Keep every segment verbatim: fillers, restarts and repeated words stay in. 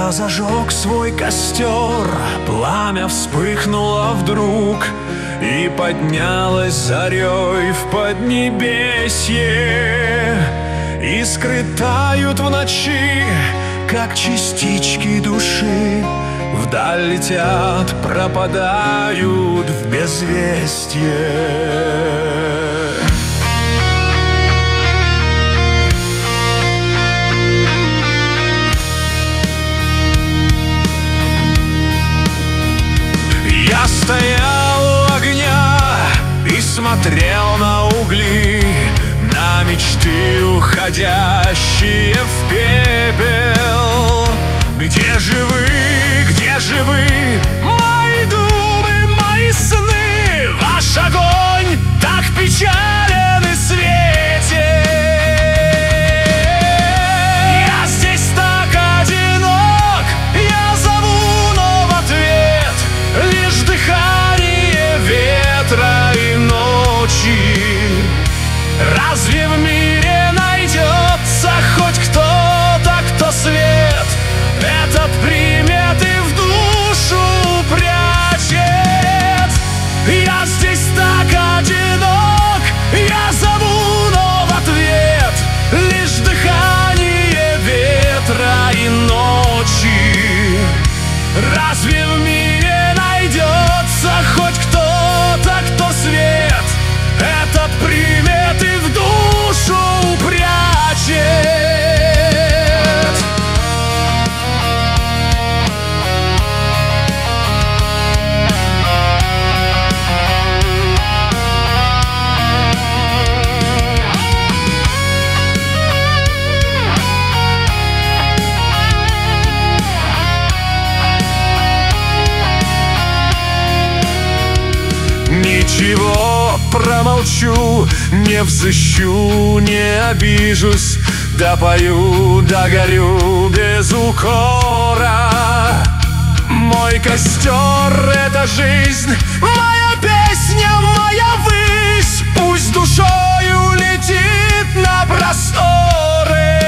Я зажег свой костер, пламя вспыхнуло вдруг и поднялось зарей в поднебесье. Искры тают в ночи, как частички души, вдаль летят, пропадают в безвестье. Я стоял у огня и смотрел на угли, на мечты, уходящие в пепел. Где же вы, где же вы, мои думы, мои сны? Ваш огонь так печален и светен. Я здесь так одинок, я зову, но в ответ лишь дыхание ветра и ночи. Разве в мире найдется хоть кто-то, кто свет этот примет и в душу прячет? Я здесь так одинок, я зову, но в ответ лишь дыхание ветра и ночи. Разве в мире найдется хоть кто-то, кто свет этот примет и в душу прячет? Ничего, промолчу, не взыщу, не обижусь, допою, догорю без укора. Мой костер — это жизнь, моя песня, моя высь, пусть душою летит на просторы.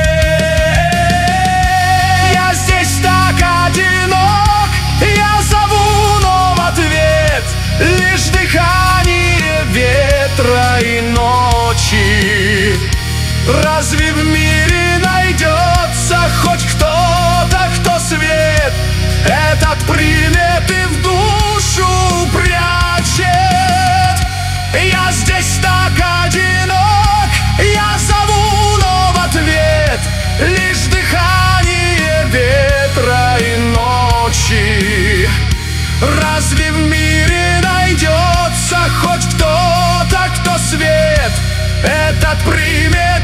Я здесь так одинок, я зову, но в ответ лишь дыхание ветра и ночи. Разве в мире найдется хоть кто-то, кто свет этот примет и в душу прячет? Я здесь так одинок, я зову, но в ответ лишь дыхание ветра и ночи. Разве в мире найдется хоть кто-то, кто свет этот примет